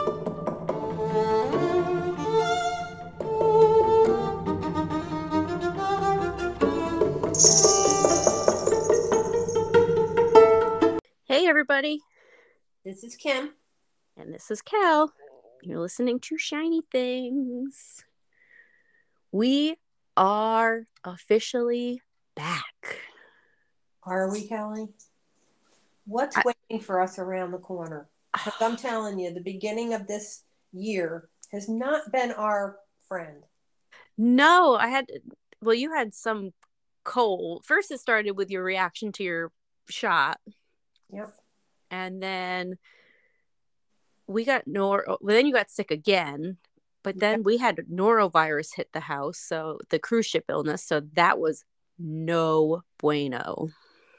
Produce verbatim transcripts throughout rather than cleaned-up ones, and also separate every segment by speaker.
Speaker 1: Hey, everybody.
Speaker 2: This is Kim.
Speaker 1: And this is Cal. You're listening to Shiny Things. We are officially back.
Speaker 2: Are we, Kelly? What's
Speaker 1: I,
Speaker 2: waiting for us around the corner? Because I'm telling you, the beginning of this year has not been our friend.
Speaker 1: no, I had, well, you had some cold. First, it started with your reaction to your shot.
Speaker 2: Yep.
Speaker 1: And then we got nor, well, then you got sick again. But then we had norovirus hit the house, so the cruise ship illness. So that was no bueno.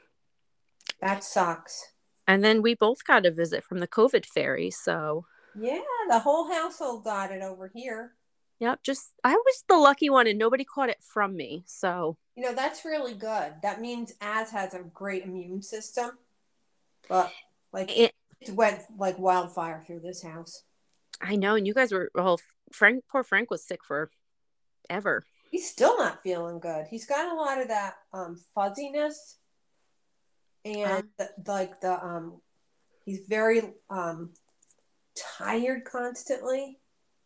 Speaker 2: That sucks.
Speaker 1: And then we both got a visit from the COVID fairy. So
Speaker 2: yeah, the whole household got it over here.
Speaker 1: Yep, just I was the lucky one and nobody caught it from me. So,
Speaker 2: you know, that's really good. That means Az has a great immune system. But like it, it went like wildfire through this house.
Speaker 1: I know, and you guys were well, Frank poor Frank was sick for ever.
Speaker 2: He's still not feeling good. He's got a lot of that um fuzziness and uh, the, like the um he's very um tired constantly.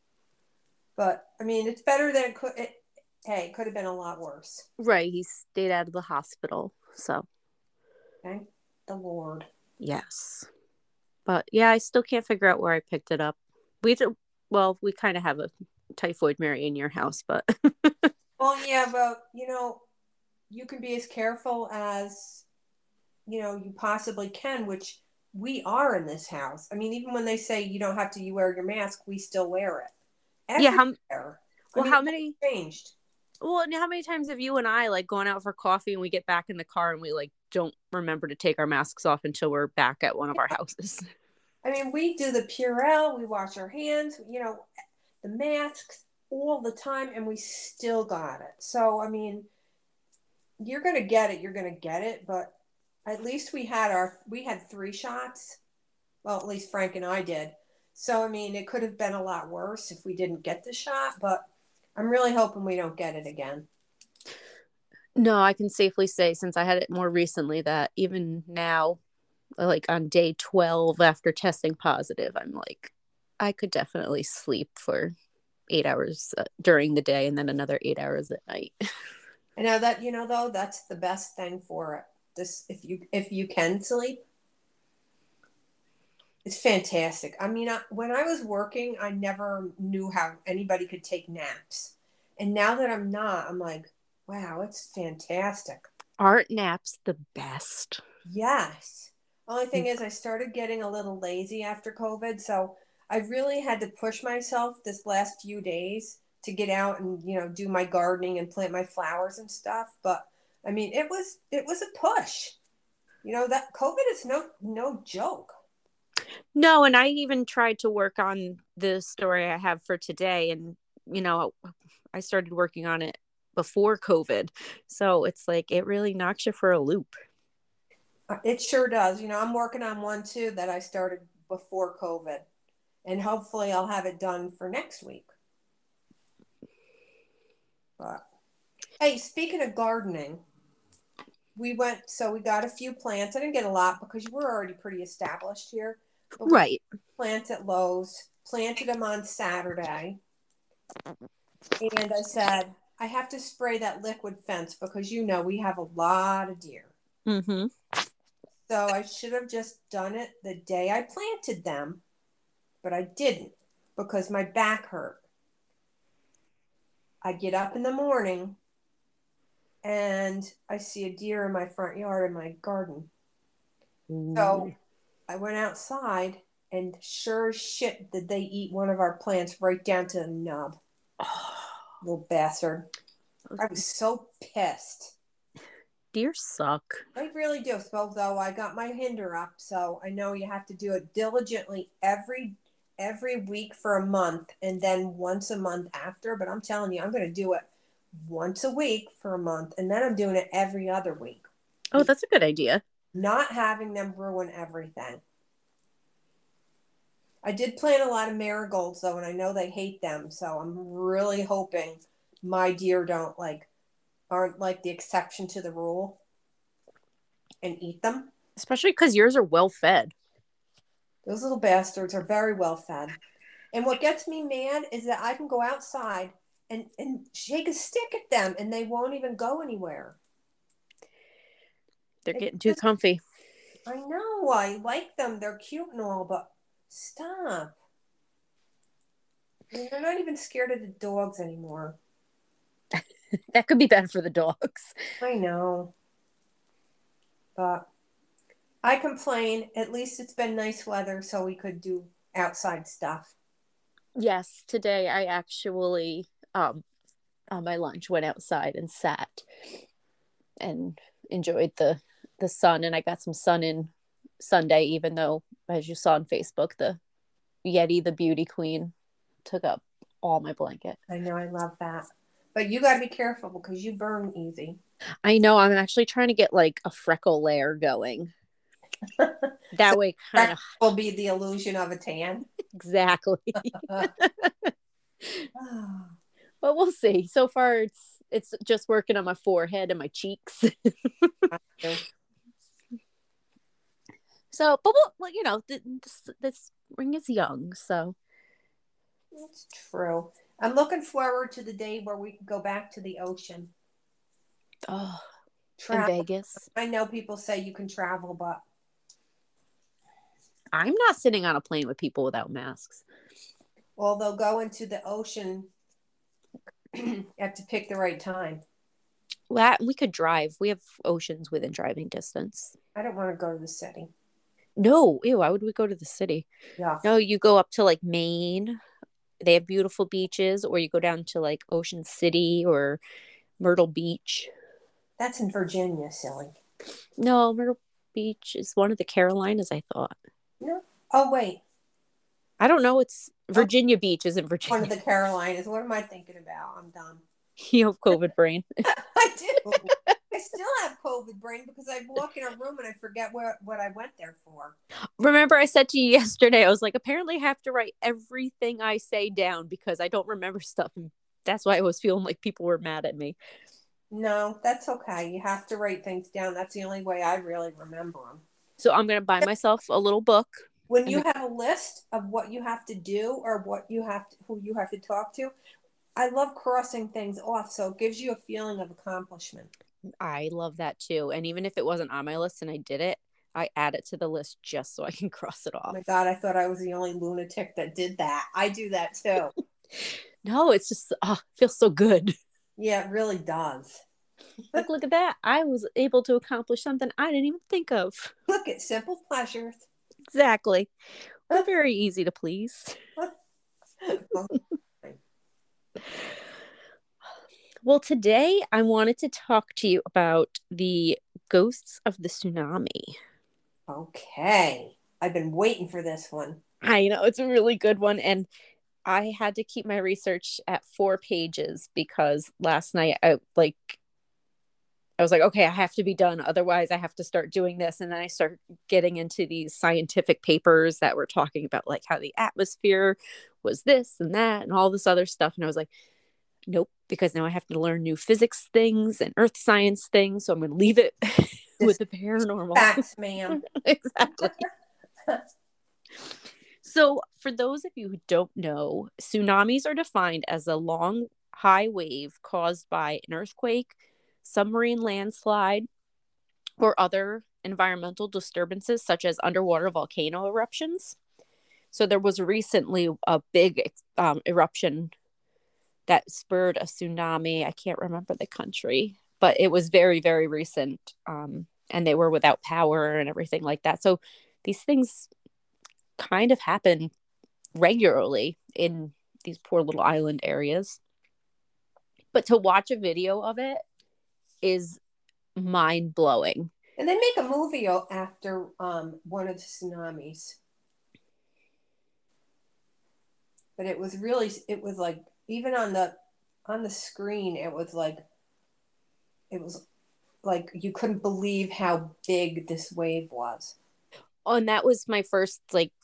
Speaker 2: But I mean, it's better than it could. It, hey, it could have been a lot worse.
Speaker 1: Right, he stayed out of the hospital, so
Speaker 2: thank the Lord.
Speaker 1: Yes, but yeah, I still can't figure out where I picked it up. We do, well, we kind of have a typhoid Mary in your house, but
Speaker 2: well, yeah, but you know, you can be as careful as you know you possibly can, which we are in this house. I mean, even when they say you don't have to you wear your mask, we still wear it. Everywhere.
Speaker 1: Yeah. How, well, I mean, how many
Speaker 2: changed?
Speaker 1: Well, how many times have you and I like gone out for coffee and we get back in the car and we like don't remember to take our masks off until we're back at one of our houses?
Speaker 2: I mean, we do the Purell, we wash our hands, you know, the masks all the time, and we still got it. So, I mean, you're going to get it, you're going to get it, but at least we had our, we had three shots. Well, at least Frank and I did. So, I mean, it could have been a lot worse if we didn't get the shot, but I'm really hoping we don't get it again.
Speaker 1: No, I can safely say, since I had it more recently, that even now, like on day twelve after testing positive, I'm like, I could definitely sleep for eight hours uh, during the day and then another eight hours at night.
Speaker 2: I know that, you know, though, that's the best thing for it. This, if you, if you can sleep, it's fantastic. I mean, I, when I was working, I never knew how anybody could take naps. And now that I'm not, I'm like, wow, it's fantastic.
Speaker 1: Aren't naps the best?
Speaker 2: Yes. Only thing is I started getting a little lazy after COVID. So I really had to push myself this last few days to get out and, you know, do my gardening and plant my flowers and stuff. But I mean, it was, it was a push. You know, that COVID is no, no joke.
Speaker 1: No, and I even tried to work on the story I have for today. And, you know, I started working on it before COVID. So it's like, it really knocks you for a loop.
Speaker 2: It sure does. You know, I'm working on one too that I started before COVID. And hopefully I'll have it done for next week. But, hey, speaking of gardening, we went, so we got a few plants. I didn't get a lot because we're already pretty established here. But
Speaker 1: right.
Speaker 2: Plants at Lowe's, planted them on Saturday. And I said, I have to spray that liquid fence because, you know, we have a lot of deer.
Speaker 1: Mm-hmm.
Speaker 2: So I should have just done it the day I planted them, but I didn't because my back hurt. I get up in the morning and I see a deer in my front yard in my garden. Ooh. So I went outside and sure as shit did they eat one of our plants right down to the nub. Oh, little bastard. I was so pissed.
Speaker 1: Deer suck.
Speaker 2: They really do. So though I got my hinder up, so I know you have to do it diligently every every week for a month and then once a month after. But I'm telling you, I'm going to do it once a week for a month, and then I'm doing it every other week.
Speaker 1: Oh, that's a good idea.
Speaker 2: Not having them ruin everything. I did plant a lot of marigolds though, and I know they hate them. So I'm really hoping my deer don't like aren't like the exception to the rule and eat them.
Speaker 1: Especially because yours are well fed.
Speaker 2: Those little bastards are very well fed. And what gets me mad is that I can go outside and, and shake a stick at them and they won't even go anywhere.
Speaker 1: They're
Speaker 2: It
Speaker 1: getting too
Speaker 2: just,
Speaker 1: comfy.
Speaker 2: I know, I like them. They're cute and all, but stop. I mean, they're not even scared of the dogs anymore.
Speaker 1: That could be bad for the dogs.
Speaker 2: I know. But I complain. At least it's been nice weather so we could do outside stuff.
Speaker 1: Yes, today I actually, um, on my lunch, went outside and sat and enjoyed the the sun, and I got some sun in Sunday, even though, as you saw on Facebook, the Yeti, the beauty queen, took up all my blanket.
Speaker 2: I know, I love that. But you got to be careful because you burn easy.
Speaker 1: I know, I'm actually trying to get like a freckle layer going. That
Speaker 2: So
Speaker 1: way, kind of
Speaker 2: will be the illusion of a tan.
Speaker 1: Exactly. But we'll see. So far, it's it's just working on my forehead and my cheeks. So, but well, you know, this, this ring is young, so
Speaker 2: that's true. I'm looking forward to the day where we can go back to the ocean.
Speaker 1: Oh,
Speaker 2: travel.
Speaker 1: In Vegas.
Speaker 2: I know people say you can travel, but
Speaker 1: I'm not sitting on a plane with people without masks.
Speaker 2: Well, they'll go into the ocean. You have to pick the right time.
Speaker 1: Well, we could drive. We have oceans within driving distance.
Speaker 2: I don't want to go to the city.
Speaker 1: No, ew, why would we go to the city?
Speaker 2: Yeah.
Speaker 1: No, you go up to like Maine. They have beautiful beaches, or you go down to like Ocean City or Myrtle Beach.
Speaker 2: That's in Virginia, silly.
Speaker 1: No, Myrtle Beach is one of the Carolinas, I thought.
Speaker 2: No. Oh, wait.
Speaker 1: I don't know. It's Virginia oh, Beach isn't Virginia.
Speaker 2: One of the Carolinas. What am I thinking about? I'm done.
Speaker 1: You have COVID brain.
Speaker 2: I do. I still have COVID brain because I walk in a room and I forget where, what I went there for.
Speaker 1: Remember I said to you yesterday, I was like, apparently I have to write everything I say down because I don't remember stuff. And that's why I was feeling like people were mad at me.
Speaker 2: No, that's okay. You have to write things down. That's the only way I really remember them.
Speaker 1: So I'm going to buy myself a little book.
Speaker 2: When you have a list of what you have to do or what you have to, who you have to talk to, I love crossing things off. So it gives you a feeling of accomplishment.
Speaker 1: I love that too. And even if it wasn't on my list and I did it, I add it to the list just so I can cross it off.
Speaker 2: Oh my God, I thought I was the only lunatic that did that. I do that too.
Speaker 1: No, it's just, oh, it feels so good.
Speaker 2: Yeah, it really does.
Speaker 1: Look, look at that. I was able to accomplish something I didn't even think of.
Speaker 2: Look at simple pleasures.
Speaker 1: Exactly. We're very easy to please. Well, today I wanted to talk to you about the ghosts of the tsunami.
Speaker 2: Okay. I've been waiting for this one.
Speaker 1: I know, it's a really good one. And I had to keep my research at four pages because last night I like I was like, okay, I have to be done. Otherwise, I have to start doing this. And then I start getting into these scientific papers that were talking about like how the atmosphere was this and that and all this other stuff. And I was like, nope, because now I have to learn new physics things and earth science things. So I'm going to leave it with the paranormal.
Speaker 2: Facts, ma'am.
Speaker 1: Exactly. So for those of you who don't know, tsunamis are defined as a long, high wave caused by an earthquake, submarine landslide, or other environmental disturbances such as underwater volcano eruptions. So there was recently a big um, eruption that spurred a tsunami. I can't remember the country, but it was very, very recent. Um, and they were without power and everything like that. So these things kind of happen regularly in these poor little island areas. But to watch a video of it is mind-blowing.
Speaker 2: And they make a movie after um, one of the tsunamis. But it was really, it was like, even on the on the screen, it was like, it was like you couldn't believe how big this wave was.
Speaker 1: Oh, and that was my first like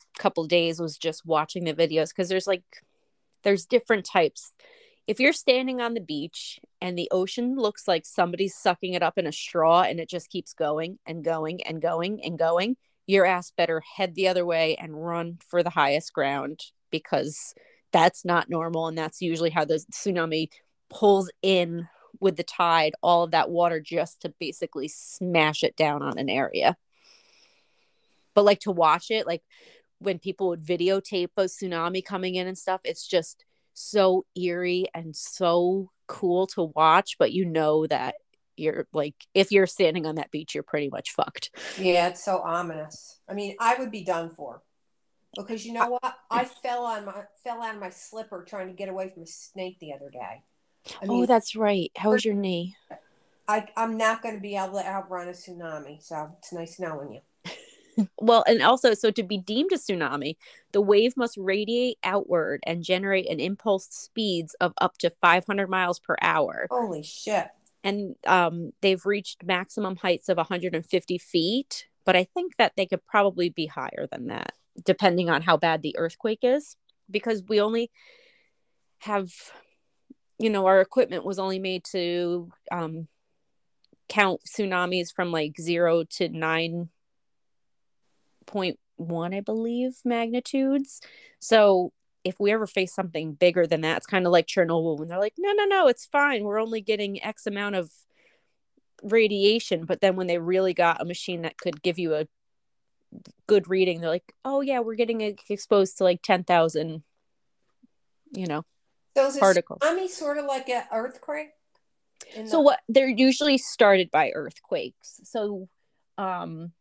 Speaker 1: couple days was just watching the videos, because there's like there's different types. If you're standing on the beach and the ocean looks like somebody's sucking it up in a straw and it just keeps going and going and going and going, your ass better head the other way and run for the highest ground, because that's not normal. And that's usually how the tsunami pulls in with the tide, all of that water, just to basically smash it down on an area. But like, to watch it, like when people would videotape a tsunami coming in and stuff, it's just so eerie and so cool to watch. But you know that you're like, if you're standing on that beach, you're pretty much fucked.
Speaker 2: Yeah, it's so ominous. I mean, I would be done for, because you know what? I fell on my fell out of my slipper trying to get away from a snake the other day. I
Speaker 1: Oh,
Speaker 2: mean,
Speaker 1: that's right. How's your knee?
Speaker 2: I, I'm not going to be able to outrun a tsunami, so it's nice knowing you.
Speaker 1: Well, and also, so to be deemed a tsunami, the wave must radiate outward and generate an impulse speeds of up to five hundred miles per hour.
Speaker 2: Holy shit.
Speaker 1: And um, they've reached maximum heights of one hundred fifty feet, but I think that they could probably be higher than that, depending on how bad the earthquake is, because we only have, you know, our equipment was only made to um, count tsunamis from like zero to nine point one, I believe, magnitudes. So if we ever face something bigger than that, it's kind of like Chernobyl, when they're like, no, no, no, it's fine. We're only getting X amount of radiation. But then when they really got a machine that could give you a good reading, they're like, oh yeah, we're getting exposed to like ten thousand, you know,
Speaker 2: so is
Speaker 1: particles.
Speaker 2: Tsunami sort of like an earthquake?
Speaker 1: So the- what they're usually started by earthquakes. So, um,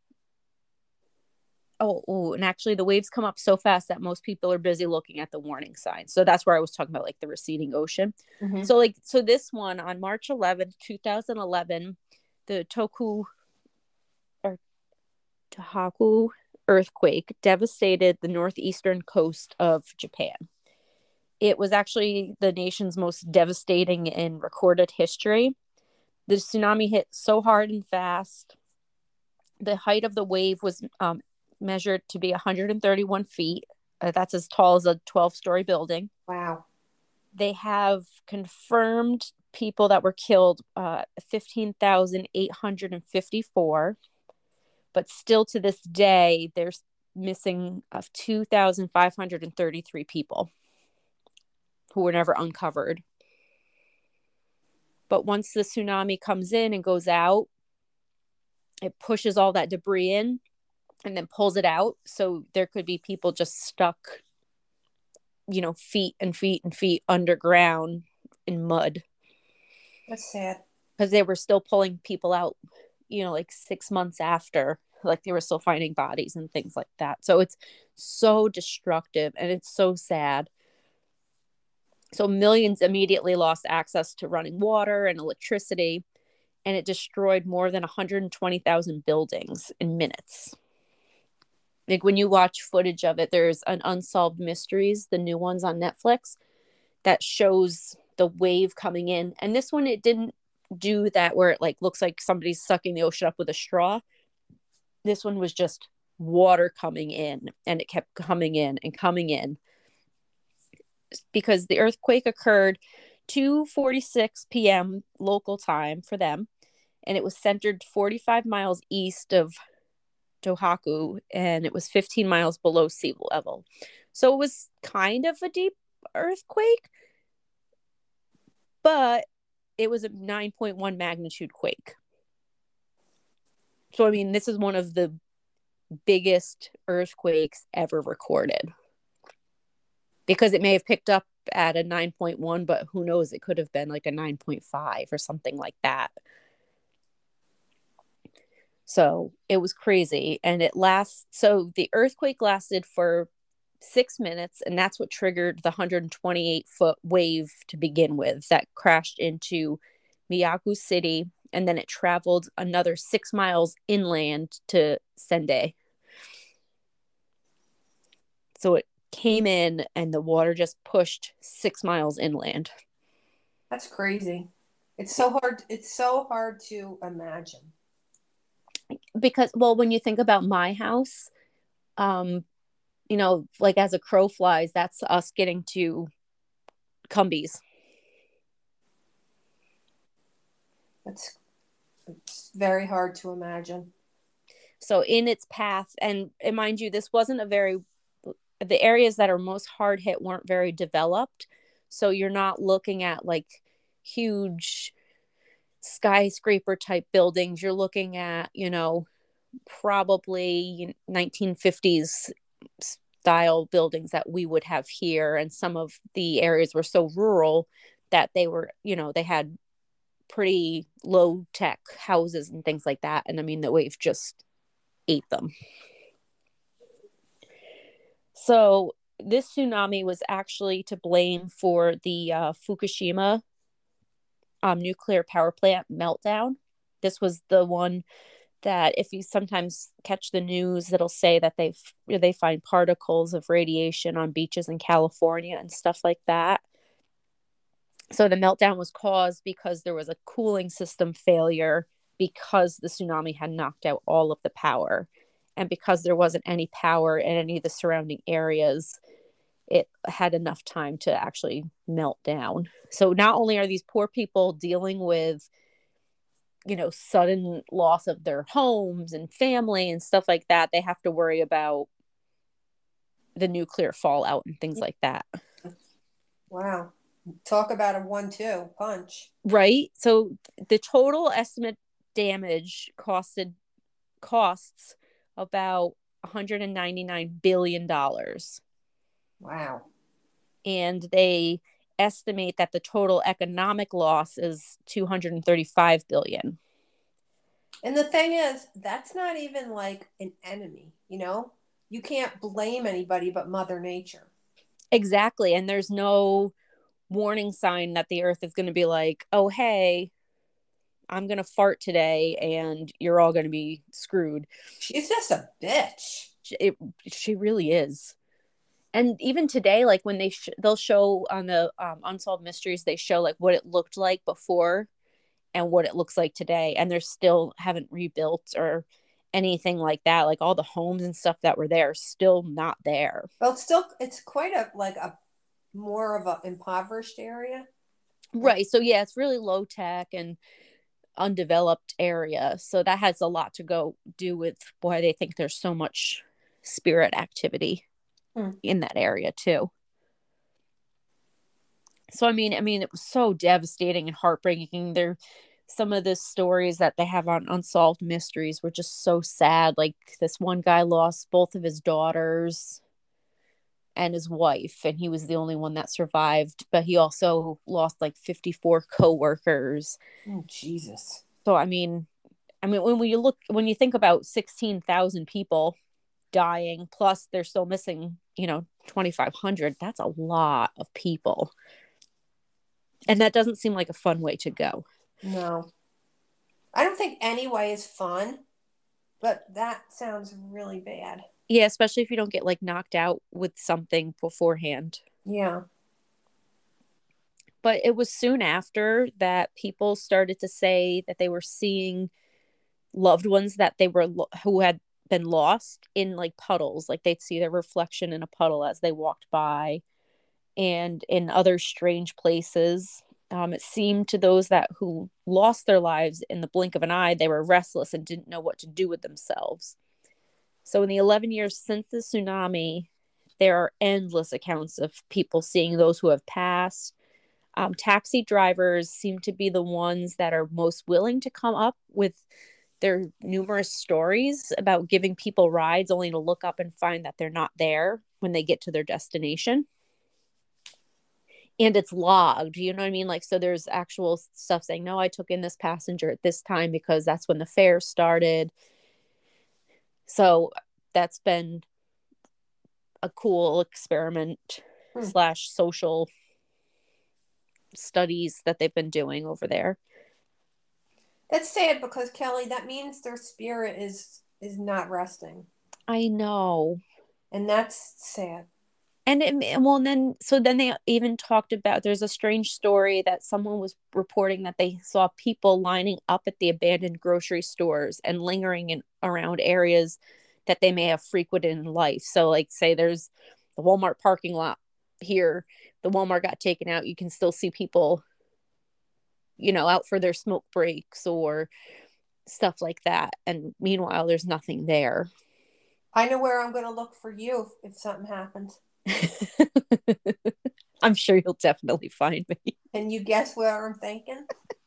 Speaker 1: Oh, oh, and actually the waves come up so fast that most people are busy looking at the warning signs. So that's where I was talking about, like the receding ocean. Mm-hmm. So like, so this one on March eleventh, twenty eleven, the Toku or Tohoku earthquake devastated the northeastern coast of Japan. It was actually the nation's most devastating in recorded history. The tsunami hit so hard and fast. The height of the wave was um, measured to be one hundred thirty-one feet. Uh, that's as tall as a twelve-story building.
Speaker 2: Wow.
Speaker 1: They have confirmed people that were killed, uh, fifteen thousand eight hundred fifty-four. But still to this day, there's missing of two thousand five hundred thirty-three people who were never uncovered. But once the tsunami comes in and goes out, it pushes all that debris in and then pulls it out. So there could be people just stuck, you know, feet and feet and feet underground in mud.
Speaker 2: That's sad.
Speaker 1: Because they were still pulling people out, you know, like six months after, like they were still finding bodies and things like that. So it's so destructive and it's so sad. So millions immediately lost access to running water and electricity, and it destroyed more than one hundred twenty thousand buildings in minutes. Like when you watch footage of it, there's an Unsolved Mysteries, the new ones on Netflix, that shows the wave coming in. And this one, it didn't do that where it like looks like somebody's sucking the ocean up with a straw. This one was just water coming in, and it kept coming in and coming in. Because the earthquake occurred two forty-six p.m. local time for them, and it was centered forty-five miles east of Tohoku, and it was fifteen miles below sea level. So it was kind of a deep earthquake, but it was a nine point one magnitude quake. So, I mean, this is one of the biggest earthquakes ever recorded. Because it may have picked up at a nine point one, but who knows? It could have been like a nine point five or something like that. So it was crazy. And it lasts. So the earthquake lasted for six minutes. And that's what triggered the one hundred twenty-eight foot wave to begin with that crashed into Miyako City. And then it traveled another six miles inland to Sendai. So it came in and the water just pushed six miles inland.
Speaker 2: That's crazy. It's so hard. It's so hard to imagine.
Speaker 1: Because, well, when you think about my house, um, you know, like as a crow flies, that's us getting to Cumbies.
Speaker 2: It's, it's very hard to imagine.
Speaker 1: So in its path, and, and mind you, this wasn't a very, the areas that are most hard hit weren't very developed. So you're not looking at like huge skyscraper type buildings. You're looking at, you know, probably nineteen fifties style buildings that we would have here. And some of the areas were so rural that they were, you know, they had pretty low tech houses and things like that. And I mean, the wave just ate them. So this tsunami was actually to blame for the uh, Fukushima um, nuclear power plant meltdown. This was the one that, if you sometimes catch the news, it'll say that they've they find particles of radiation on beaches in California and stuff like that. So the meltdown was caused because there was a cooling system failure because the tsunami had knocked out all of the power. And because there wasn't any power in any of the surrounding areas, it had enough time to actually melt down. So not only are these poor people dealing with, you know, sudden loss of their homes and family and stuff like that, they have to worry about the nuclear fallout and things like that.
Speaker 2: Wow. Talk about a one two punch.
Speaker 1: Right? So the total estimate damage costed costs about one hundred ninety-nine billion dollars.
Speaker 2: Wow.
Speaker 1: And they estimate that the total economic loss is two hundred thirty-five billion dollars.
Speaker 2: And the thing is, that's not even like an enemy, you know? You can't blame anybody but Mother Nature.
Speaker 1: Exactly. And there's no warning sign that the earth is going to be like, oh, hey, I'm going to fart today and you're all going to be screwed.
Speaker 2: She's just a bitch.
Speaker 1: It, she really is. And even today, like when they sh- they'll show on the um, Unsolved Mysteries, they show like what it looked like before and what it looks like today. And they're still haven't rebuilt or anything like that. Like all the homes and stuff that were there still not there.
Speaker 2: Well, it's still, it's quite a, like a more of a impoverished area.
Speaker 1: Right. So yeah, it's really low tech and undeveloped area. So that has a lot to go do with why they think there's so much spirit activity hmm. in that area too. So I mean, I mean, it was so devastating and heartbreaking. There, some of the stories that they have on Unsolved Mysteries were just so sad. Like this one guy lost both of his daughters and his wife, and he was the only one that survived. But he also lost like fifty-four coworkers.
Speaker 2: Oh, Jesus.
Speaker 1: So I mean, I mean, when you look, when you think about sixteen thousand people dying, plus they're still missing, you know, twenty-five hundred. That's a lot of people. And that doesn't seem like a fun way to go.
Speaker 2: No. I don't think any way is fun, but that sounds really bad.
Speaker 1: Yeah, especially if you don't get like knocked out with something beforehand.
Speaker 2: Yeah.
Speaker 1: But it was soon after that people started to say that they were seeing loved ones that they were who had been lost in like puddles. Like they'd see their reflection in a puddle as they walked by. And in other strange places, um, it seemed to those that who lost their lives in the blink of an eye, they were restless and didn't know what to do with themselves. So in the eleven years since the tsunami, there are endless accounts of people seeing those who have passed. Um, taxi drivers seem to be the ones that are most willing to come up with their numerous stories about giving people rides only to look up and find that they're not there when they get to their destination. And it's logged, you know what I mean? Like, so there's actual stuff saying, no, I took in this passenger at this time because that's when the fair started. So that's been a cool experiment hmm. slash social studies that they've been doing over there.
Speaker 2: That's sad because, Kelly, that means their spirit is is not resting.
Speaker 1: I know.
Speaker 2: And that's sad.
Speaker 1: And it, well, and then so then they even talked about, there's a strange story that someone was reporting that they saw people lining up at the abandoned grocery stores and lingering in around areas that they may have frequented in life. So like say there's the Walmart parking lot here, the Walmart got taken out, you can still see people, you know, out for their smoke breaks or stuff like that. And meanwhile, there's nothing there.
Speaker 2: I know where I'm going to look for you if, if something happens.
Speaker 1: I'm sure you'll definitely find me.
Speaker 2: Can you guess where I'm thinking?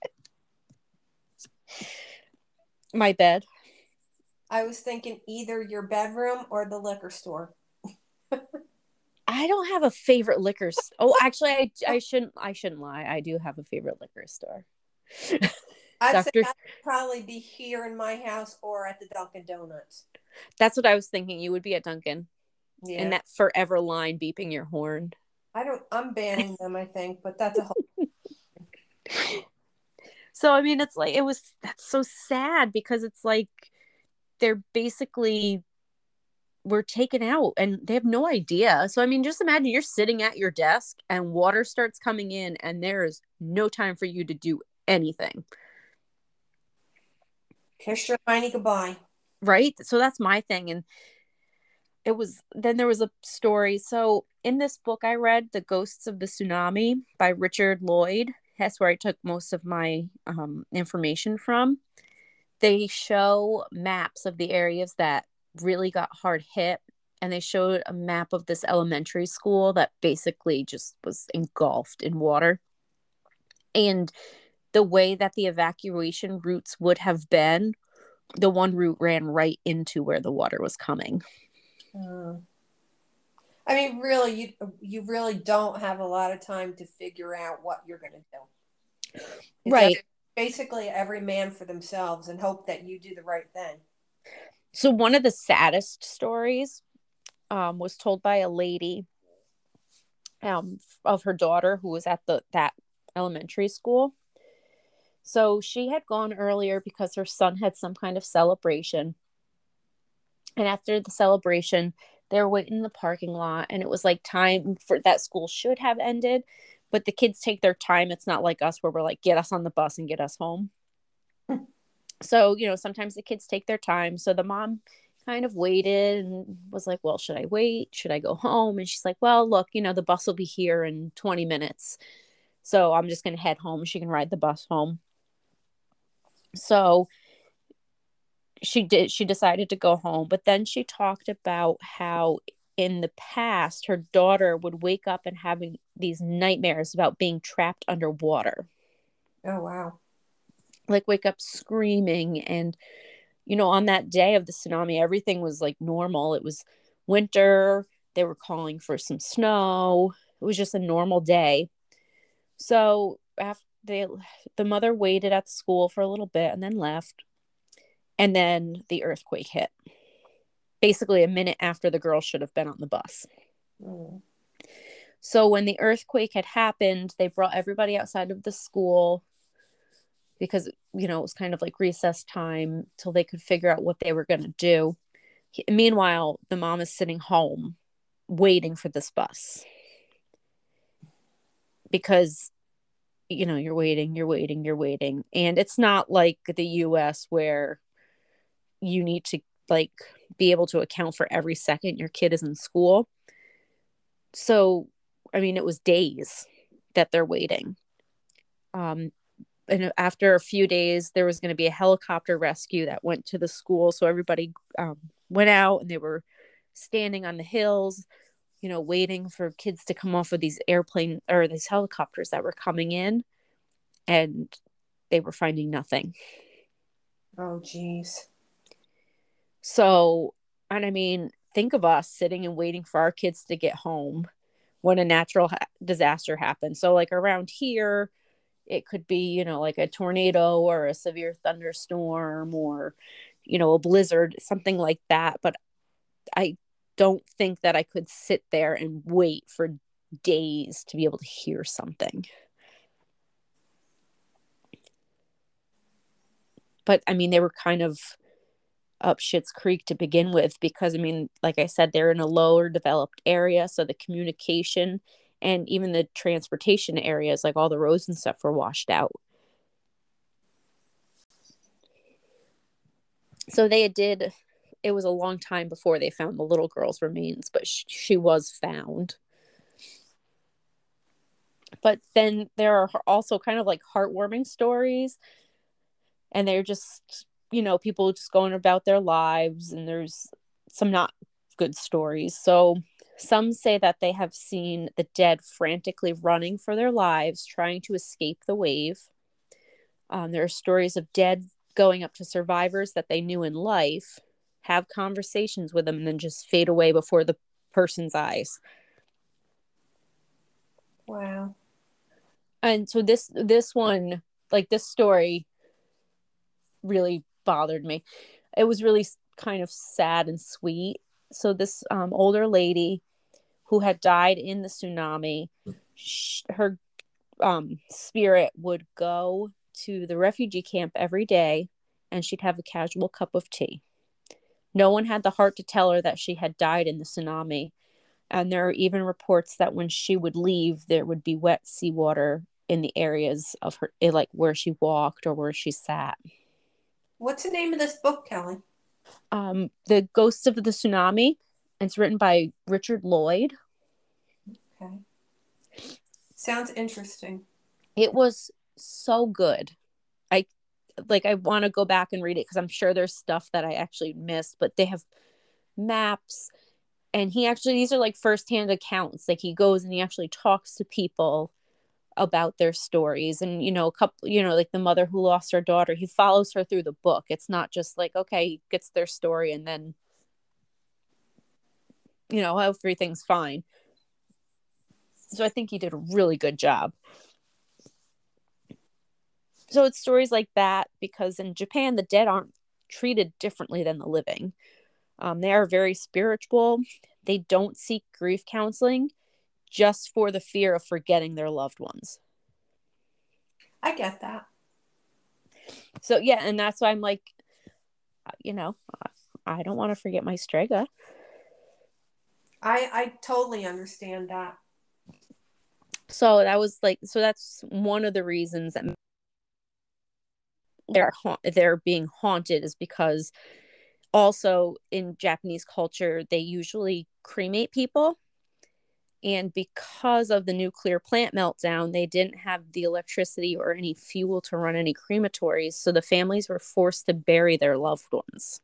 Speaker 1: My bed.
Speaker 2: I was thinking either your bedroom or the liquor store.
Speaker 1: I don't have a favorite liquor. St- oh, actually, I, I shouldn't. I shouldn't lie. I do have a favorite liquor store.
Speaker 2: I'd
Speaker 1: Doctor
Speaker 2: say I'd probably be here in my house or at the Dunkin' Donuts.
Speaker 1: That's what I was thinking. You would be at Dunkin'.
Speaker 2: Yeah.
Speaker 1: And that forever line beeping your horn.
Speaker 2: I don't. I'm banning them, I think, but that's a whole.
Speaker 1: So I mean, it's like it was. That's so sad because it's like they're basically were taken out and they have no idea. So I mean, just imagine you're sitting at your desk and water starts coming in and there is no time for you to do anything.
Speaker 2: Kiss your tiny goodbye.
Speaker 1: Right. So that's my thing. And it was then there was a story. So in this book I read, The Ghosts of the Tsunami by Richard Lloyd. That's where I took most of my um, information from. They show maps of the areas that really got hard hit. And they showed a map of this elementary school that basically just was engulfed in water. And the way that the evacuation routes would have been, the one route ran right into where the water was coming.
Speaker 2: Uh, I mean, really, you you really don't have a lot of time to figure out what you're going to do. It's
Speaker 1: Right.
Speaker 2: every, basically every man for themselves and hope that you do the right thing.
Speaker 1: So one of the saddest stories um, was told by a lady um, of her daughter who was at the that elementary school. So she had gone earlier because her son had some kind of celebration. And after the celebration, they were waiting in the parking lot. And it was like time for that school should have ended. But the kids take their time. It's not like us where we're like, get us on the bus and get us home. So, you know, sometimes the kids take their time. So the mom kind of waited and was like, well, should I wait? Should I go home? And she's like, well, look, you know, the bus will be here in twenty minutes. So I'm just going to head home. She can ride the bus home. So she did, she decided to go home, but then she talked about how in the past, her daughter would wake up and having these nightmares about being trapped underwater.
Speaker 2: Oh, wow.
Speaker 1: Like wake up screaming. And, you know, on that day of the tsunami, everything was like normal. It was winter. They were calling for some snow. It was just a normal day. So after they, the mother waited at the school for a little bit and then left. And then the earthquake hit. Basically a minute after the girl should have been on the bus.
Speaker 2: Mm.
Speaker 1: So when the earthquake had happened, they brought everybody outside of the school because, you know, it was kind of like recess time till they could figure out what they were going to do. Meanwhile, the mom is sitting home waiting for this bus. Because, you know, you're waiting, you're waiting, you're waiting. And it's not like the U S where you need to like be able to account for every second your kid is in school. So, I mean, it was days that they're waiting. Um, and after a few days, there was going to be a helicopter rescue that went to the school. So everybody um, went out and they were standing on the hills, you know, waiting for kids to come off of these airplane or these helicopters that were coming in. And they were finding nothing.
Speaker 2: Oh, geez.
Speaker 1: So, and I mean, think of us sitting and waiting for our kids to get home when a natural ha- disaster happens. So, like around here, it could be, you know, like a tornado or a severe thunderstorm or, you know, a blizzard, something like that. But I don't think that I could sit there and wait for days to be able to hear something. But I mean, they were kind of up Schitt's Creek to begin with because, I mean, like I said, they're in a lower developed area. So the communication and even the transportation areas, like all the roads and stuff, were washed out. So they did it was a long time before they found the little girl's remains, but sh- she was found. But then there are also kind of like heartwarming stories, and they're just, you know, people just going about their lives, and there's some not good stories. So some say that they have seen the dead frantically running for their lives, trying to escape the wave. Um, there are stories of dead going up to survivors that they knew in life, have conversations with them, and then just fade away before the person's eyes.
Speaker 2: Wow.
Speaker 1: And so this this one, like this story, really bothered me. It was really kind of sad and sweet. So this um, older lady who had died in the tsunami, she, her um, spirit would go to the refugee camp every day, and she'd have a casual cup of tea. No one had the heart to tell her that she had died in the tsunami. And there are even reports that when she would leave, there would be wet seawater in the areas of her, like where she walked or where she sat.
Speaker 2: What's the name of this book, Kelly?
Speaker 1: Um, The Ghosts of the Tsunami. It's written by Richard Lloyd.
Speaker 2: Okay. Sounds interesting.
Speaker 1: It was so good. I like I want to go back and read it because I'm sure there's stuff that I actually missed, but they have maps, and he actually, these are like firsthand accounts. Like he goes and he actually talks to people about their stories, and you know, a couple, you know, like the mother who lost her daughter, he follows her through the book. It's not just like, okay, he gets their story and then, you know, everything's fine. So I think he did a really good job. So it's stories like that, because in Japan the dead aren't treated differently than the living. Um, they are very spiritual. They don't seek grief counseling just for the fear of forgetting their loved ones.
Speaker 2: I get that.
Speaker 1: So yeah, and that's why I'm like, you know, I don't want to forget my Strega.
Speaker 2: I I totally understand that.
Speaker 1: So that was like, so that's one of the reasons that they're ha- they're being haunted, is because also in Japanese culture they usually cremate people, and because of the nuclear plant meltdown they didn't have the electricity or any fuel to run any crematories, so the families were forced to bury their loved ones.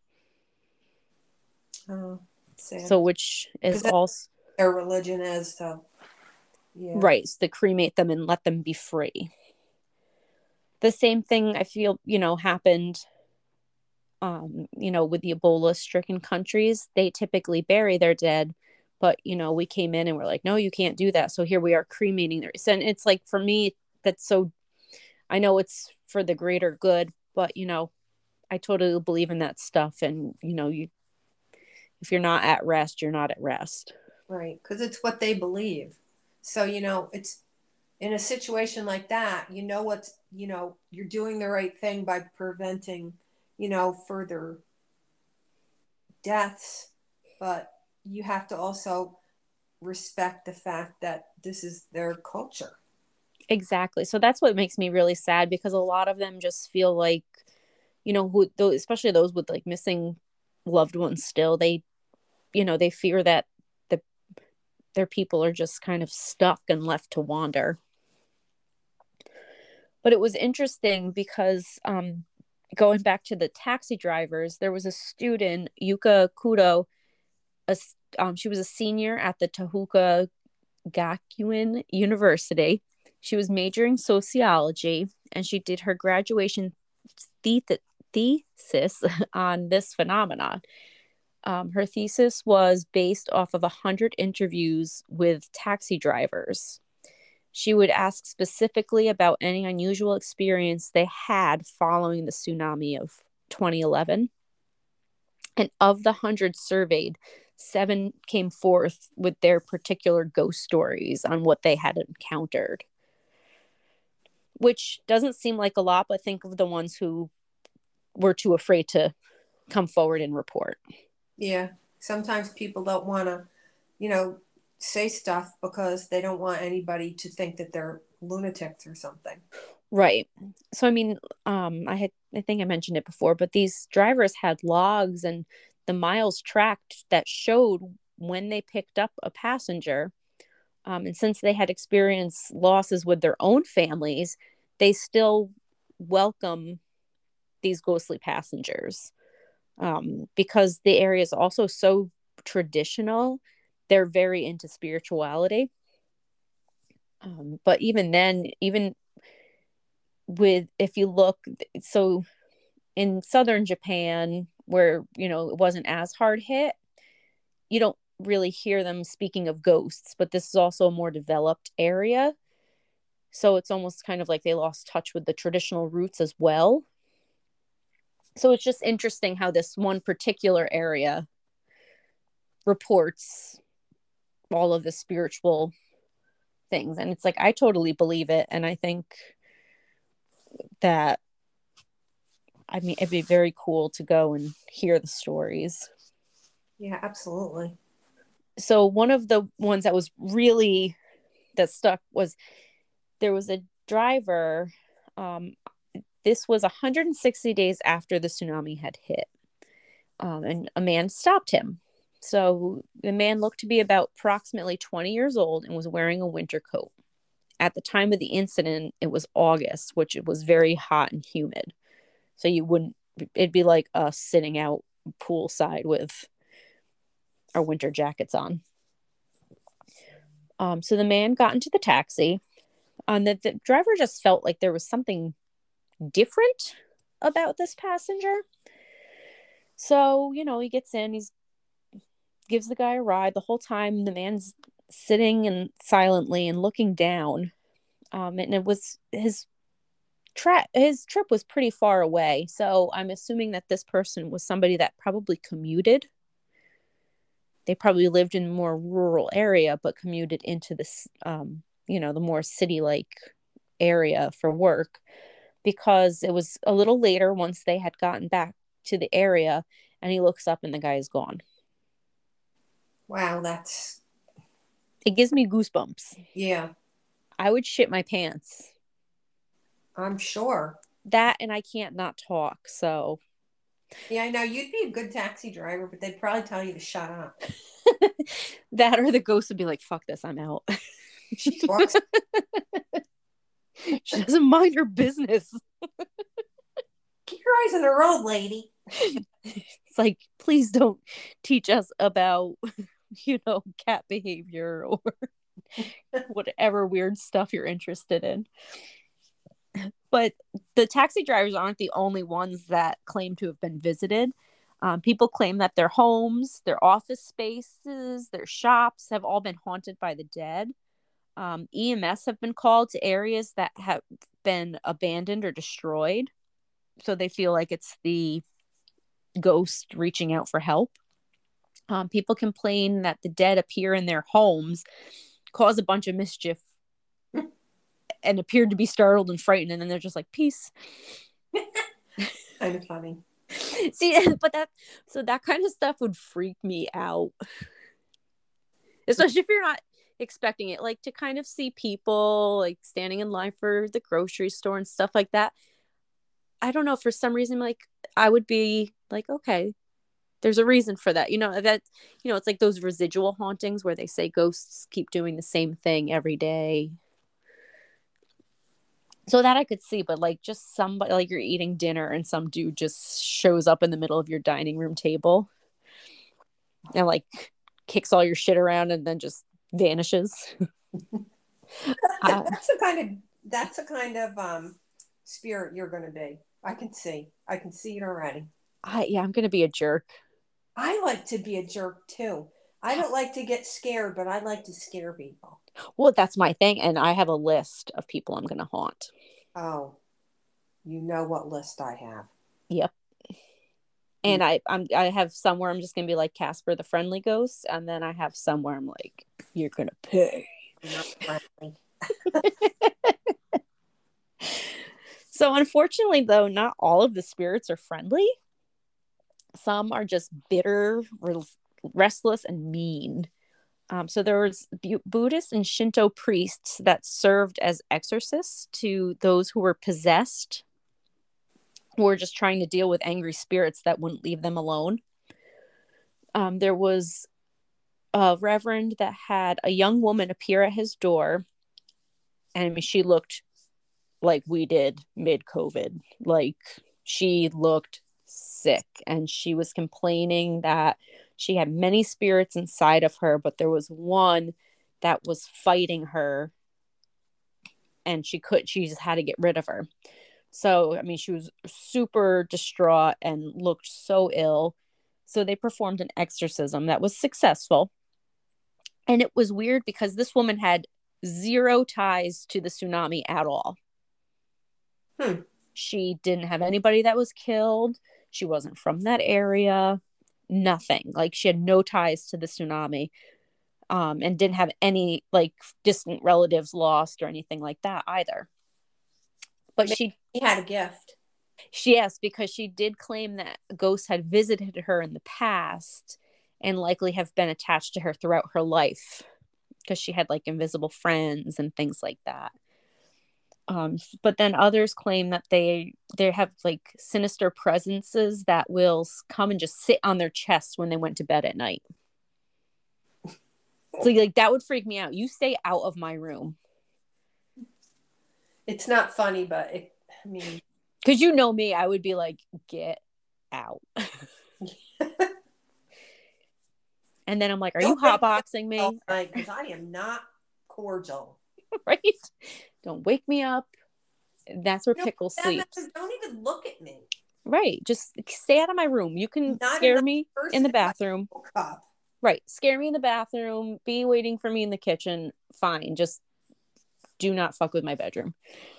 Speaker 2: Oh, sad.
Speaker 1: So which is also
Speaker 2: their religion is, so yeah.
Speaker 1: Right, so to cremate them and let them be free. The same thing I feel, you know, happened um, you know, with the Ebola stricken countries. They typically bury their dead, but you know, we came in and we're like, no, you can't do that. So here we are cremating their, and it's like, for me, that's so, I know it's for the greater good, but you know, I totally believe in that stuff. And you know, you, if you're not at rest, you're not at rest.
Speaker 2: Right, because it's what they believe. So you know, it's in a situation like that, you know what's, you know, you're doing the right thing by preventing, you know, further deaths, but you have to also respect the fact that this is their culture.
Speaker 1: Exactly. So that's what makes me really sad, because a lot of them just feel like, you know, who those, especially those with like missing loved ones still, they, you know, they fear that the their people are just kind of stuck and left to wander. But it was interesting because um, going back to the taxi drivers, there was a student, Yuka Kudo, a, um, she was a senior at the Tohoku Gakuen University. She was majoring sociology, and she did her graduation the- thesis on this phenomenon. Um, her thesis was based off of one hundred interviews with taxi drivers. She would ask specifically about any unusual experience they had following the tsunami of twenty eleven. And of the one hundred surveyed, seven came forth with their particular ghost stories on what they had encountered, which doesn't seem like a lot, but think of the ones who were too afraid to come forward and report.
Speaker 2: Yeah, sometimes people don't want to, you know, say stuff because they don't want anybody to think that they're lunatics or something.
Speaker 1: Right. So I mean, um, I had I think I mentioned it before, but these drivers had logs, and the miles tracked that showed when they picked up a passenger. Um, and since they had experienced losses with their own families, they still welcome these ghostly passengers. Um, because the area is also so traditional, they're very into spirituality. Um, but even then, even with, if you look, so in southern Japan, where, you know, it wasn't as hard hit, you don't really hear them speaking of ghosts, but this is also a more developed area. So it's almost kind of like they lost touch with the traditional roots as well. So it's just interesting how this one particular area reports all of the spiritual things. And it's like, I totally believe it. And I think that, I mean, it'd be very cool to go and hear the stories.
Speaker 2: Yeah, absolutely.
Speaker 1: So one of the ones that was really, that stuck was, there was a driver, um, this was one hundred sixty days after the tsunami had hit, um, and a man stopped him. So the man looked to be about approximately twenty years old and was wearing a winter coat. At the time of the incident, it was August, which it was very hot and humid. So you wouldn't, it'd be like us sitting out poolside with our winter jackets on. Um, so the man got into the taxi, and the, the driver just felt like there was something different about this passenger. So, you know, he gets in, he's gives the guy a ride. The whole time the man's sitting and silently and looking down. Um, and it was his tra- his trip was pretty far away. So I'm assuming that this person was somebody that probably commuted. They probably lived in a more rural area, but commuted into this, um, you know, the more city-like area for work, because it was a little later once they had gotten back to the area, and he looks up and the guy is gone.
Speaker 2: Wow, that's...
Speaker 1: It gives me goosebumps.
Speaker 2: Yeah.
Speaker 1: I would shit my pants.
Speaker 2: I'm sure.
Speaker 1: That, and I can't not talk, so...
Speaker 2: Yeah, I know. You'd be a good taxi driver, but they'd probably tell you to shut up.
Speaker 1: That, or the ghost would be like, fuck this, I'm out.
Speaker 2: She talks.
Speaker 1: She doesn't mind her business.
Speaker 2: Keep your eyes on the road, lady.
Speaker 1: It's like, please don't teach us about, you know, cat behavior or whatever weird stuff you're interested in. But the taxi drivers aren't the only ones that claim to have been visited. Um, people claim that their homes, their office spaces, their shops have all been haunted by the dead. Um, E M S have been called to areas that have been abandoned or destroyed. So they feel like it's the ghost reaching out for help. Um, people complain that the dead appear in their homes, cause a bunch of mischief, and appeared to be startled and frightened, and then they're just like, peace.
Speaker 2: Kind of funny.
Speaker 1: See, but that, so that kind of stuff would freak me out. Especially if you're not expecting it. Like, to kind of see people, like, standing in line for the grocery store and stuff like that. I don't know, for some reason, like, I would be like, okay, there's a reason for that. You know, that, you know, it's like those residual hauntings where they say ghosts keep doing the same thing every day. So that I could see, but like just somebody, like you're eating dinner and some dude just shows up in the middle of your dining room table and like kicks all your shit around and then just vanishes. uh,
Speaker 2: that's the kind of that's the kind of um, spirit you're going to be. I can see. I can see it already.
Speaker 1: I, yeah, I'm going to be a jerk.
Speaker 2: I like to be a jerk too. I don't like to get scared, but I like to scare people.
Speaker 1: Well, that's my thing, and I have a list of people I'm going to haunt.
Speaker 2: Oh, you know what list I have.
Speaker 1: Yep. And I I'm I have somewhere I'm just going to be like Casper the Friendly Ghost, and then I have somewhere I'm like, you're going to pay.
Speaker 2: I'm not friendly.
Speaker 1: So unfortunately, though, not all of the spirits are friendly. Some are just bitter, restless, and mean. Um, so there was Bu- Buddhist and Shinto priests that served as exorcists to those who were possessed, who were just trying to deal with angry spirits that wouldn't leave them alone. Um, there was a reverend that had a young woman appear at his door. And I mean, she looked like we did mid-COVID. Like, she looked sick, and she was complaining that she had many spirits inside of her, but there was one that was fighting her, and she could she just had to get rid of her. So, I mean, she was super distraught and looked so ill. So they performed an exorcism that was successful. And it was weird because this woman had zero ties to the tsunami at all.
Speaker 2: Hmm.
Speaker 1: She didn't have anybody that was killed. She wasn't from that area. Nothing. Like, she had no ties to the tsunami, um, and didn't have any like distant relatives lost or anything like that either. But
Speaker 2: Maybe
Speaker 1: she
Speaker 2: he had a gift.
Speaker 1: she yes, because she did claim that ghosts had visited her in the past and likely have been attached to her throughout her life, because she had like invisible friends and things like that. Um, but then others claim that they they have like sinister presences that will come and just sit on their chest when they went to bed at night. So like, that would freak me out. You stay out of my room.
Speaker 2: It's not funny, but it, I mean,
Speaker 1: because you know me, I would be like, get out. And then I'm like, are you hotboxing me?
Speaker 2: Because I am not cordial.
Speaker 1: Right? Don't wake me up. That's where
Speaker 2: no,
Speaker 1: Pickle sleeps.
Speaker 2: Don't even look at me.
Speaker 1: Right. Just stay out of my room. You can not scare me in the bathroom. Right. Scare me in the bathroom. Be waiting for me in the kitchen. Fine. Just do not fuck with my bedroom.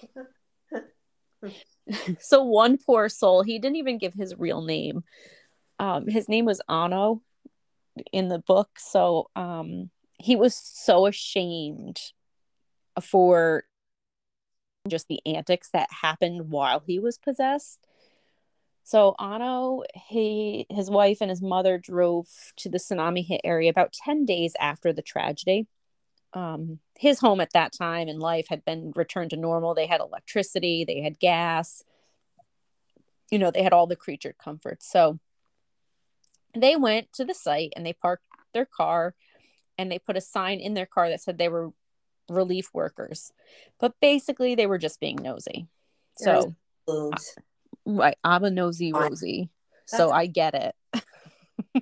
Speaker 1: So one poor soul, he didn't even give his real name. Um, his name was Ano in the book. So um, he was so ashamed for just the antics that happened while he was possessed. So Ano, he, his wife and his mother drove to the tsunami hit area about ten days after the tragedy. Um, his home at that time in life had been returned to normal. They had electricity, they had gas, you know, they had all the creature comforts. So they went to the site and they parked their car, and they put a sign in their car that said they were relief workers. But basically they were just being nosy. So, uh, right, I'm a nosy Rosie. So I get it.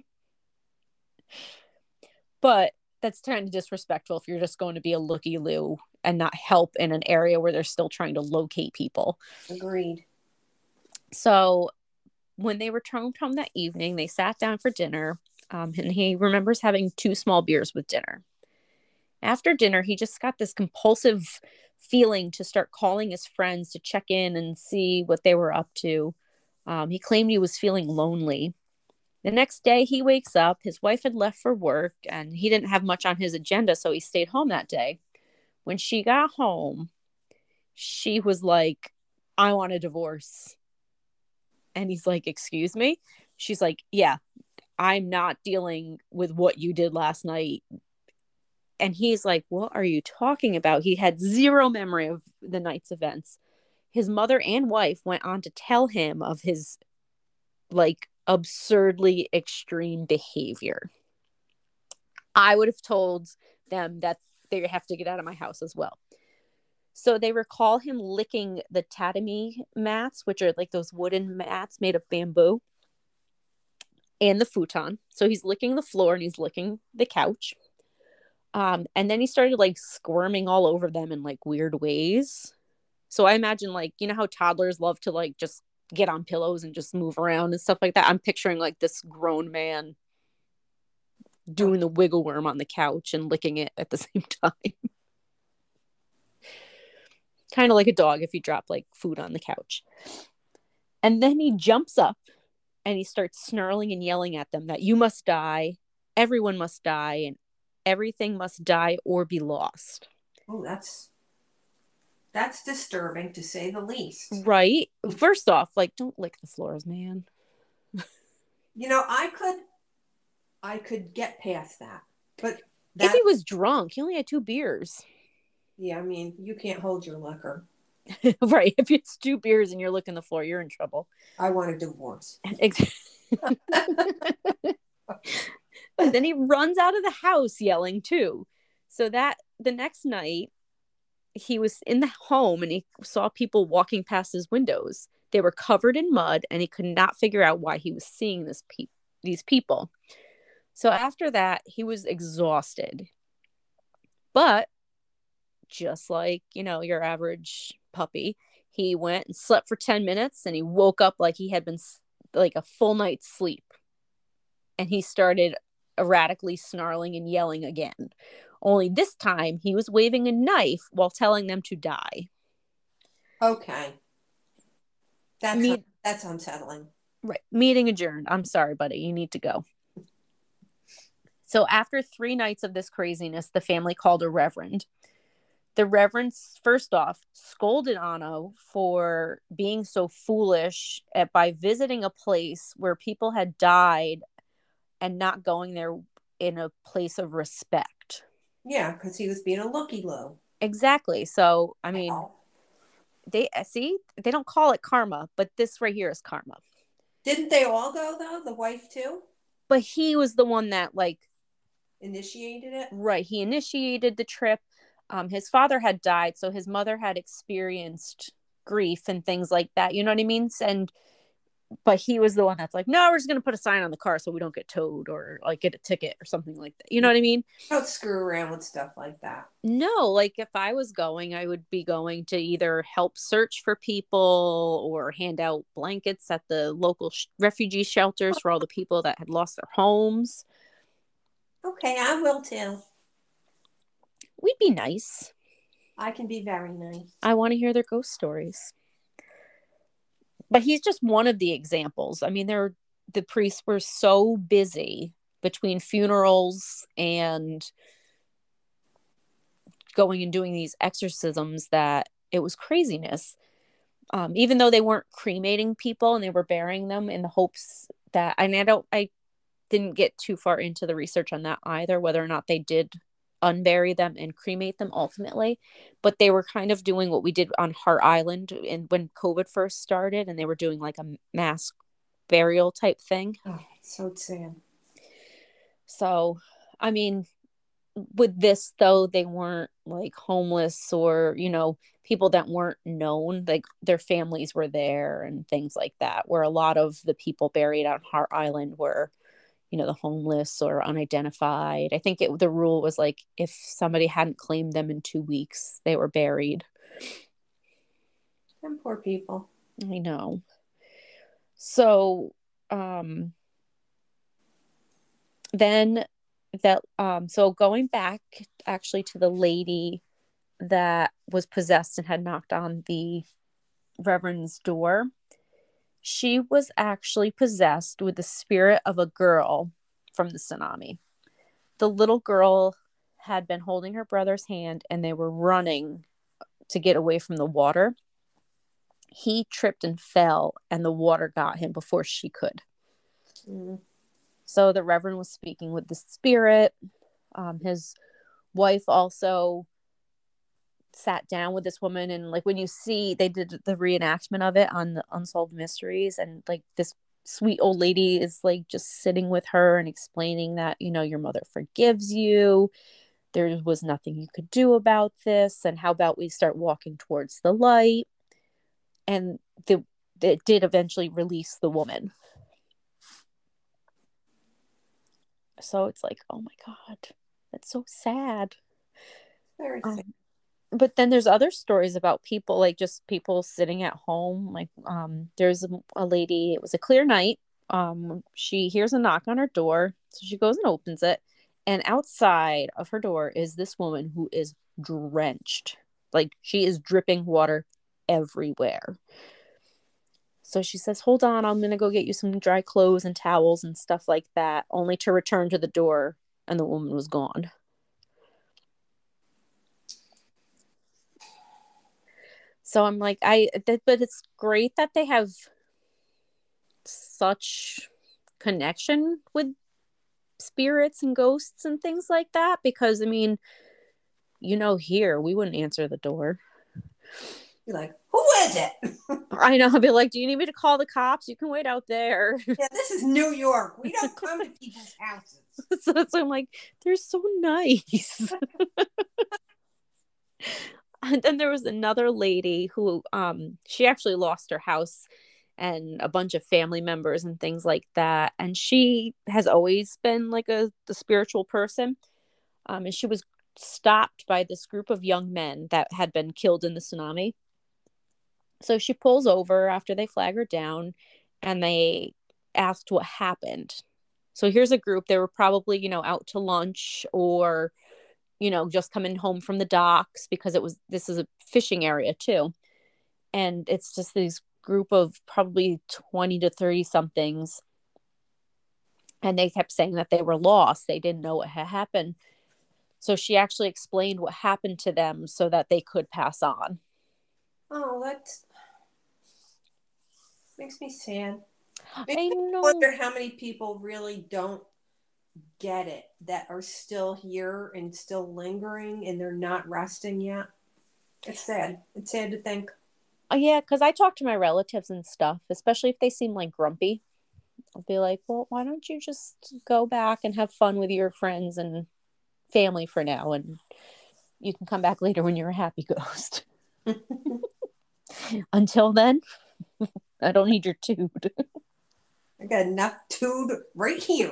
Speaker 1: But that's kind of disrespectful if you're just going to be a looky-loo and not help in an area where they're still trying to locate people.
Speaker 2: Agreed.
Speaker 1: So when they returned home that evening, they sat down for dinner, um, and he remembers having two small beers with dinner. After dinner, he just got this compulsive feeling to start calling his friends to check in and see what they were up to. Um, he claimed he was feeling lonely. The next day, he wakes up. His wife had left for work, and he didn't have much on his agenda, so he stayed home that day. When she got home, she was like, I want a divorce. And he's like, excuse me? She's like, yeah, I'm not dealing with what you did last night. And he's like, what are you talking about? He had zero memory of the night's events. His mother and wife went on to tell him of his, like, absurdly extreme behavior. I would have told them that they have to get out of my house as well. So they recall him licking the tatami mats, which are like those wooden mats made of bamboo, and the futon. So he's licking the floor and he's licking the couch. Um, and then he started like squirming all over them in like weird ways. So I imagine, like, you know how toddlers love to like just get on pillows and just move around and stuff like that. I'm picturing like this grown man doing the wiggle worm on the couch and licking it at the same time. Kind of like a dog if you drop like food on the couch. And then he jumps up and he starts snarling and yelling at them that you must die, everyone must die, and everything must die or be lost.
Speaker 2: Oh, that's that's disturbing to say the least.
Speaker 1: Right? First off, like, don't lick the floors, man.
Speaker 2: You know, I could I could get past that. But that,
Speaker 1: if he was drunk, he only had two beers.
Speaker 2: Yeah, I mean, you can't hold your liquor.
Speaker 1: Right. If it's two beers and you're licking the floor, you're in trouble.
Speaker 2: I want a divorce.
Speaker 1: And then he runs out of the house yelling too. So that the next night he was in the home and he saw people walking past his windows. They were covered in mud and he could not figure out why he was seeing this pe- these people. So after that, he was exhausted. But just like, you know, your average puppy, he went and slept for ten minutes and he woke up like he had been like a full night's sleep. And he started erratically snarling and yelling again. Only this time he was waving a knife while telling them to die.
Speaker 2: Okay. That's
Speaker 1: Me-
Speaker 2: that's unsettling.
Speaker 1: Right. Meeting adjourned. I'm sorry, buddy. You need to go. So after three nights of this craziness, the family called a reverend. The reverend, first off, scolded Anno for being so foolish at, by visiting a place where people had died and not going there in a place of respect.
Speaker 2: Yeah, because he was being a looky-loo.
Speaker 1: Exactly. So, I mean,
Speaker 2: Wow.
Speaker 1: they see, they don't call it karma, but this right here is karma.
Speaker 2: Didn't they all go, though? The wife, too?
Speaker 1: But he was the one that, like,
Speaker 2: initiated it?
Speaker 1: Right. He initiated the trip. Um, his father had died, so his mother had experienced grief and things like that. You know what I mean? And but he was the one that's like, no, we're just gonna put a sign on the car so we don't get towed or like get a ticket or something like that. You know what I mean?
Speaker 2: Don't screw around with stuff like that.
Speaker 1: No, like if I was going, I would be going to either help search for people or hand out blankets at the local sh- refugee shelters for all the people that had lost their homes.
Speaker 2: Okay, I will too.
Speaker 1: We'd be nice.
Speaker 2: I can be very nice.
Speaker 1: I want to hear their ghost stories. But he's just one of the examples. I mean, there the priests were so busy between funerals and going and doing these exorcisms that it was craziness. Um, even though they weren't cremating people and they were burying them in the hopes that, and I don't, I didn't get too far into the research on that either, whether or not they did unbury them and cremate them ultimately, but they were kind of doing what we did on Hart Island and when COVID first started, and they were doing like a mass burial type thing.
Speaker 2: Oh, it's so sad.
Speaker 1: So, I mean, with this though, they weren't like homeless or, you know, people that weren't known, like their families were there and things like that, where a lot of the people buried on Hart Island were, you know, the homeless or unidentified. I think it, the rule was like if somebody hadn't claimed them in two weeks, they were buried.
Speaker 2: Them poor people.
Speaker 1: I know. So, um, then that, um, so going back actually to the lady that was possessed and had knocked on the Reverend's door, she was actually possessed with the spirit of a girl from the tsunami. The little girl had been holding her brother's hand and they were running to get away from the water. He tripped and fell and the water got him before she could.
Speaker 2: Mm.
Speaker 1: So the Reverend was speaking with the spirit. Um, his wife also sat down with this woman, and like when you see, they did the reenactment of it on the Unsolved Mysteries, and like this sweet old lady is like just sitting with her and explaining that, you know, your mother forgives you, there was nothing you could do about this, and how about we start walking towards the light. And the it did eventually release the woman. So it's like, oh my god, that's so sad.
Speaker 2: Very
Speaker 1: um,
Speaker 2: sad.
Speaker 1: but then there's other stories about people, like just people sitting at home, like um there's a, a lady, it was a clear night, um she hears a knock on her door, so she goes and opens it, and outside of her door is this woman who is drenched, like she is dripping water everywhere. So she says, hold on, I'm gonna go get you some dry clothes and towels and stuff like that, only to return to the door and the woman was gone. So I'm like, I, th- but it's great that they have such connection with spirits and ghosts and things like that, because I mean, you know, here we wouldn't answer the door.
Speaker 2: You're like, who is it?
Speaker 1: I know. I'll be like, do you need me to call the cops? You can wait out there.
Speaker 2: Yeah, this is New York. We don't come to people's houses.
Speaker 1: so, so I'm like, they're so nice. And then there was another lady who, um, she actually lost her house and a bunch of family members and things like that. And she has always been like a the spiritual person. Um, and she was stopped by this group of young men that had been killed in the tsunami. So she pulls over after they flag her down and they asked what happened. So here's a group. They were probably, you know, out to lunch or, you know, just coming home from the docks because it was, this is a fishing area too. And it's just these group of probably twenty to thirty somethings. And they kept saying that they were lost. They didn't know what had happened. So she actually explained what happened to them so that they could pass on.
Speaker 2: Oh, that makes me sad. Makes
Speaker 1: I
Speaker 2: me
Speaker 1: know.
Speaker 2: wonder how many people really don't get it that are still here and still lingering and they're not resting yet. It's sad. It's sad to think.
Speaker 1: Oh, yeah, because I talk to my relatives and stuff, especially if they seem like grumpy. I'll be like, well, why don't you just go back and have fun with your friends and family for now, and you can come back later when you're a happy ghost. Until then, I don't need your tood.
Speaker 2: I got enough tood right here.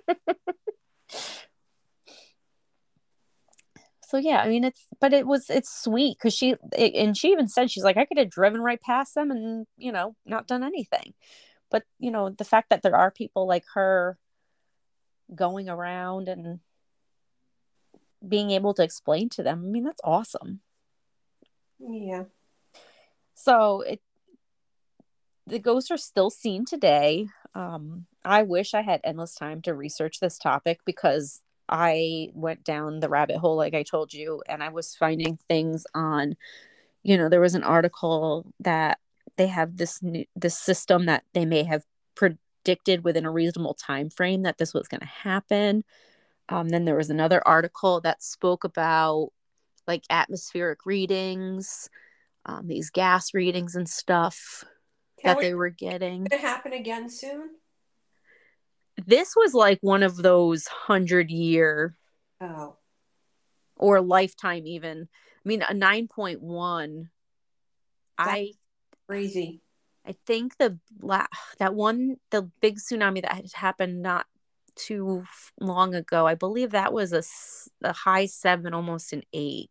Speaker 1: So yeah, I mean, it's, but it was, it's sweet because she, it, and she even said, she's like, I could have driven right past them and, you know, not done anything. But, you know, the fact that there are people like her going around and being able to explain to them, I mean, that's awesome.
Speaker 2: Yeah.
Speaker 1: So it, the ghosts are still seen today. Um, I wish I had endless time to research this topic because I went down the rabbit hole, like I told you, and I was finding things on, you know, there was an article that they have this new, this system that they may have predicted within a reasonable time frame that this was going to happen. Um, then there was another article that spoke about like atmospheric readings, um, these gas readings and stuff
Speaker 2: Can
Speaker 1: that
Speaker 2: we,
Speaker 1: they were getting.
Speaker 2: Going to happen again soon?
Speaker 1: This was like one of those hundred year
Speaker 2: Oh,
Speaker 1: or lifetime even. I mean, a nine point one.
Speaker 2: that's
Speaker 1: I
Speaker 2: crazy.
Speaker 1: I think the la- that one, the big tsunami that had happened not too long ago, I believe that was a, a high seven, almost an eight.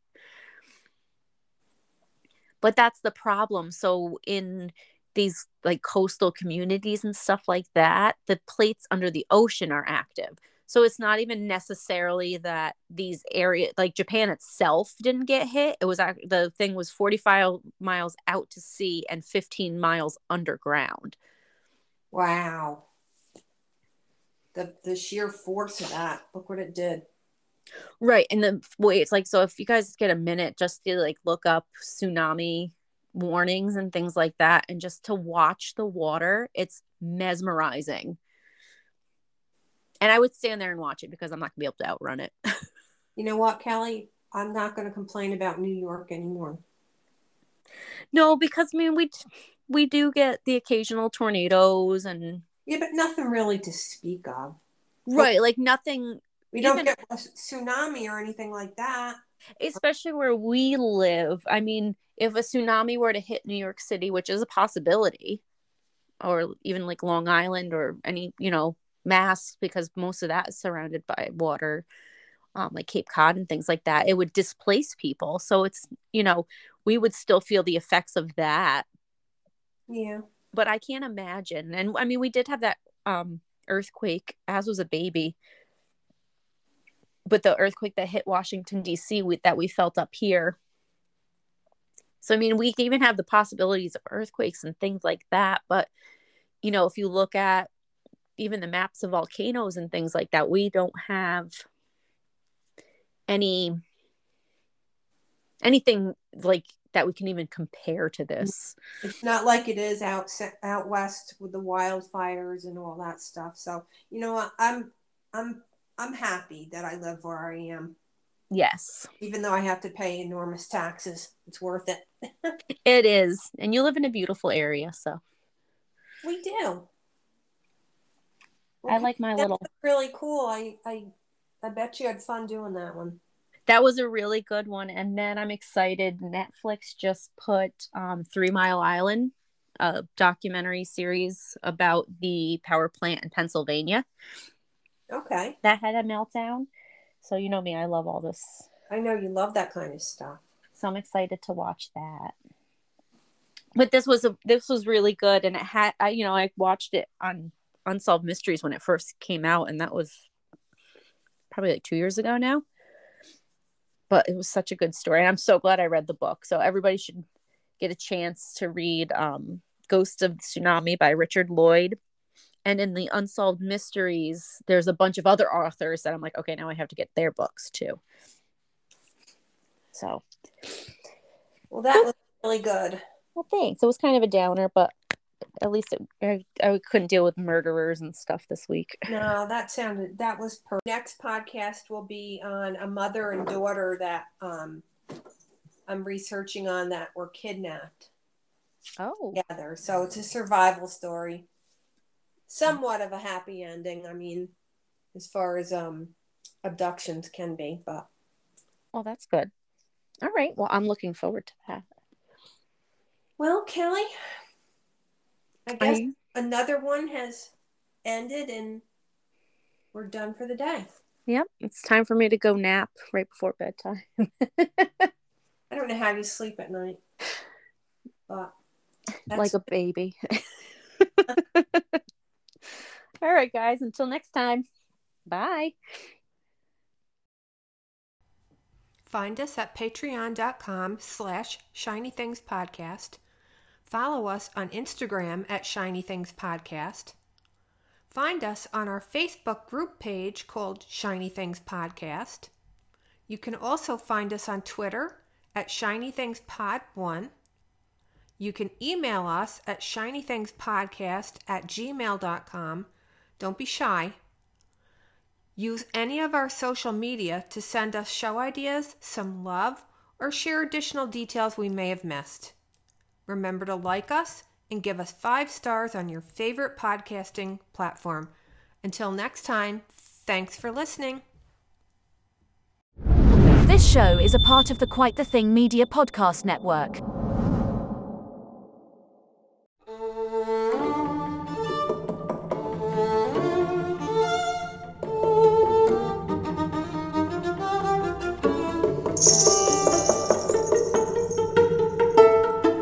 Speaker 1: But that's the problem. So in these like coastal communities and stuff like that, the plates under the ocean are active. So it's not even necessarily that these areas, like Japan itself, didn't get hit. It was the thing was forty-five miles out to sea and fifteen miles underground.
Speaker 2: Wow. The the sheer force of that. Look what it did.
Speaker 1: Right. And the way it's like, so if you guys get a minute just to like look up tsunami warnings and things like that, and just to watch the water, it's mesmerizing. And I would stand there and watch it because I'm not gonna be able to outrun it.
Speaker 2: You know what, Kelly? I'm not going to complain about New York anymore.
Speaker 1: No, because I mean we we do get the occasional tornadoes and
Speaker 2: yeah, but nothing really to speak of.
Speaker 1: Right, like nothing.
Speaker 2: We don't get a tsunami or anything like that.
Speaker 1: Especially where we live. I mean, if a tsunami were to hit New York City, which is a possibility, or even like Long Island or any, you know, Mass, because most of that is surrounded by water, um, like Cape Cod and things like that, it would displace people. So it's, you know, we would still feel the effects of that.
Speaker 2: Yeah.
Speaker 1: But I can't imagine. And I mean, we did have that um, earthquake, as was a baby. But the earthquake that hit Washington, D C, we, that we felt up here. So, I mean, we even have the possibilities of earthquakes and things like that. But, you know, if you look at even the maps of volcanoes and things like that, we don't have any anything like that we can even compare to this.
Speaker 2: It's not like it is out out west with the wildfires and all that stuff. So, you know, I'm I'm I'm happy that I live where I am.
Speaker 1: Yes.
Speaker 2: Even though I have to pay enormous taxes, it's worth it.
Speaker 1: It is. And you live in a beautiful area, so.
Speaker 2: We do.
Speaker 1: Well, I like my
Speaker 2: that
Speaker 1: little.
Speaker 2: Was really cool. I, I, I bet you had fun doing that one.
Speaker 1: That was a really good one. And then I'm excited. Netflix just put um, Three Mile Island, a documentary series about the power plant in Pennsylvania.
Speaker 2: Okay.
Speaker 1: That had a meltdown. So you know me, I love all this.
Speaker 2: I know you love that kind of stuff.
Speaker 1: So I'm excited to watch that. But this was a this was really good, and it had I you know I watched it on Unsolved Mysteries when it first came out, and that was probably like two years ago now. But it was such a good story. And I'm so glad I read the book. So everybody should get a chance to read um, Ghost of the Tsunami by Richard Lloyd. And in the Unsolved Mysteries, there's a bunch of other authors that I'm like, okay, now I have to get their books too. So.
Speaker 2: Well, that was really good.
Speaker 1: Well, thanks. It was kind of a downer, but at least it, I, I couldn't deal with murderers and stuff this week.
Speaker 2: No, that sounded, that was perfect. Next podcast will be on a mother and daughter that um, I'm researching on that were kidnapped.
Speaker 1: Oh.
Speaker 2: Together. So it's a survival story. Somewhat of a happy ending. I mean, as far as um, abductions can be, but.
Speaker 1: Well, that's good. All right. Well, I'm looking forward to that.
Speaker 2: Well, Kelly, I guess
Speaker 1: I...
Speaker 2: another one has ended and we're done for the day.
Speaker 1: Yep. It's time for me to go nap right before bedtime.
Speaker 2: I don't know how you sleep at night. But
Speaker 1: like a baby. All right, guys. Until next time. Bye.
Speaker 2: Find us at patreon.com slash Shiny Things Podcast. Follow us on Instagram at Shiny Things Podcast. Find us on our Facebook group page called Shiny Things Podcast. You can also find us on Twitter at Shiny Things Pod one. You can email us at shinythingspodcast at gmail dot com. Don't be shy. Use any of our social media to send us show ideas, some love, or share additional details we may have missed. Remember to like us and give us five stars on your favorite podcasting platform. Until next time, thanks for listening.
Speaker 3: This show is a part of the Quite the Thing Media Podcast Network.